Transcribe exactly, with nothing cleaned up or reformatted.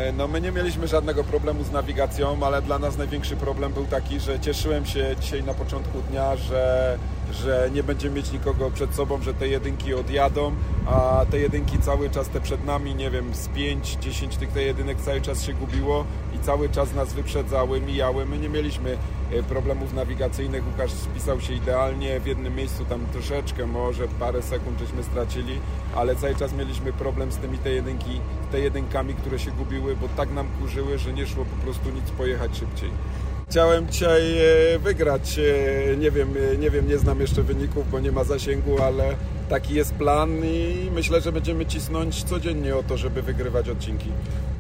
No my nie mieliśmy żadnego problemu z nawigacją, ale dla nas największy problem był taki, że cieszyłem się dzisiaj na początku dnia, że, że nie będziemy mieć nikogo przed sobą, że te jedynki odjadą, a te jedynki cały czas te przed nami, nie wiem, z pięć dziesięć tych te jedynek cały czas się gubiło i cały czas nas wyprzedzały, mijały. My nie mieliśmy problemów nawigacyjnych, Łukasz spisał się idealnie, w jednym miejscu tam troszeczkę, może parę sekund żeśmy stracili, ale cały czas mieliśmy problem z tymi te jedynki, te jedynkami, które się gubiły, bo tak nam kurzyły, że nie szło po prostu nic pojechać szybciej. Chciałem dzisiaj wygrać, nie wiem, nie wiem, nie znam jeszcze wyników, bo nie ma zasięgu, ale taki jest plan i myślę, że będziemy cisnąć codziennie o to, żeby wygrywać odcinki.